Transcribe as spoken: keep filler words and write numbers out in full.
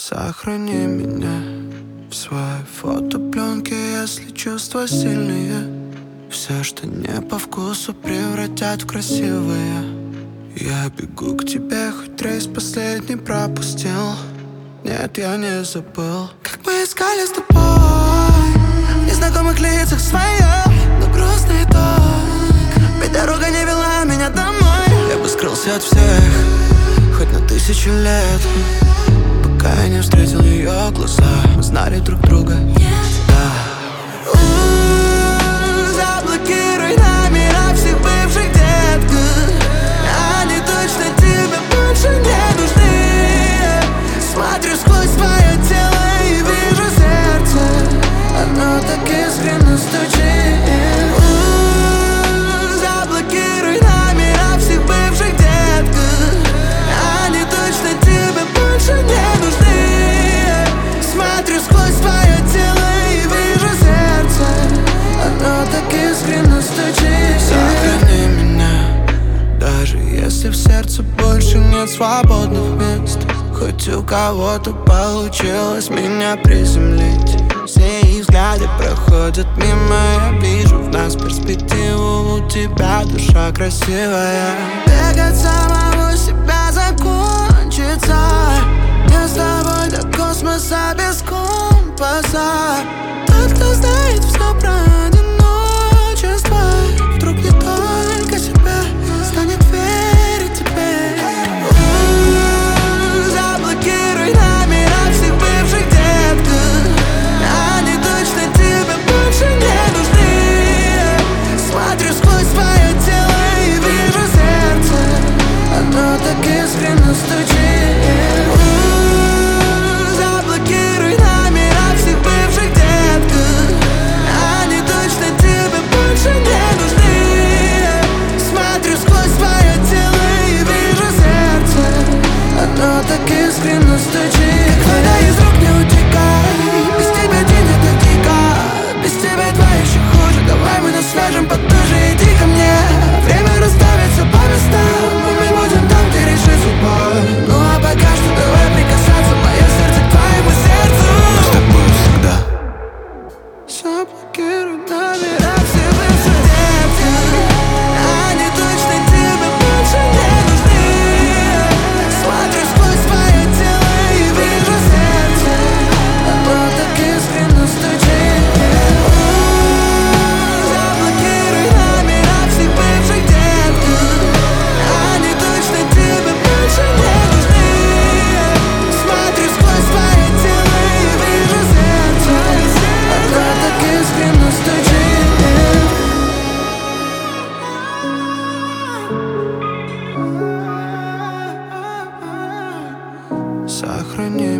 Сохрани меня в своей фотопленке, если чувства сильные. Все, что не по вкусу, превратят в красивое. Я бегу к тебе, хоть рейс последний пропустил. Нет, я не забыл, как мы искали с тобой в незнакомых лицах своих, но грустный итог. Ведь дорога не вела меня домой. Я бы скрылся от всех, хоть на тысячу лет, пока я не встретил ее глаза. Мы знали друг друга. Да. Заблокируй номера всех бывших, детка. Они точно тебе больше не нужны. Смотрю сквозь твое тело и вижу сердце. Оно так искренне стучит. Заблокируй номера всех бывших, детка. Они точно тебе больше не нужны. Смотрю сквозь твое тело и вижу сердце. Оно так искренне стучит. Сохрани меня, даже если в сердце больше нет свободных мест. Хоть у кого-то получилось меня приземлить. Все их взгляды проходят мимо. Я вижу в нас перспективу. У тебя душа красивая. Бегать самого себя закончится. Я с тобой до космоса без компаса. Тот, кто знает все про одиночество, вдруг не только себя станет верить тебе. Заблокируй номера всех бывших, детка. Они точно тебе больше не нужны. Смотрю сквозь твое тело и вижу сердце. Оно так искренне стучит. Заблокируй номера всех бывших, детка. Они точно тебе больше не нужны. Смотрю сквозь твое тело и вижу сердце. Оно так искренне стучит. Вода из рук не утекай. Без тебя день это дико. Без тебя два еще хуже. Давай мы нас свяжем потуже. Иди ко мне. Время расставит все по местам. Мы будем там, где решит судьба. Ну а пока что давай прикасаться. Мое сердце к твоему сердцу. Мы с тобой всегда. Заблокируй номера всех бывших, детка. Они точно тебе больше не нужны. Смотрю сквозь твое тело и вижу сердце. Оно так искренне стучит. Заблокируй номера всех бывших, детка. Они точно тебе больше не нужны. Смотрю сквозь твое тело и вижу сердце. Оно так искренне стучит. Сохрани